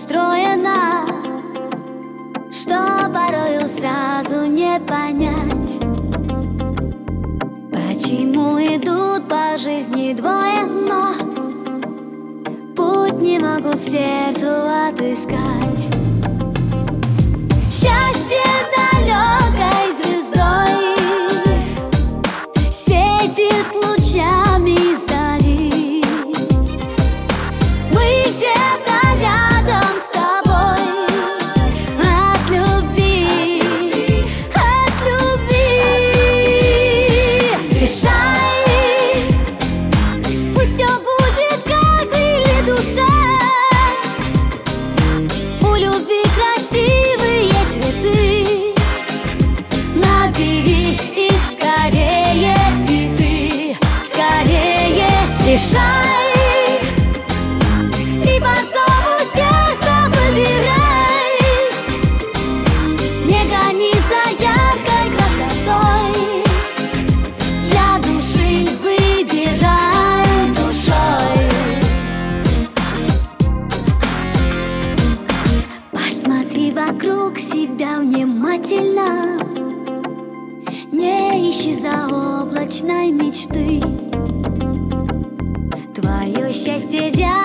устроена, что порою сразу не понять, почему идут по жизни двое, но путь не могут сердцу отыскать. Счастье далекой звездой светит лучами зари. Мы где-то рядом с тобой от любви, от любви. Решай, пусть все будет как или душе. У любви красивые цветы, набери их скорее, и ты скорее решай. И по зову сердца выбирай, не гони за яркой красотой, для души выбирай душой. Посмотри вокруг себя внимательно, не ищи заоблачной мечты. Твое счастье рядом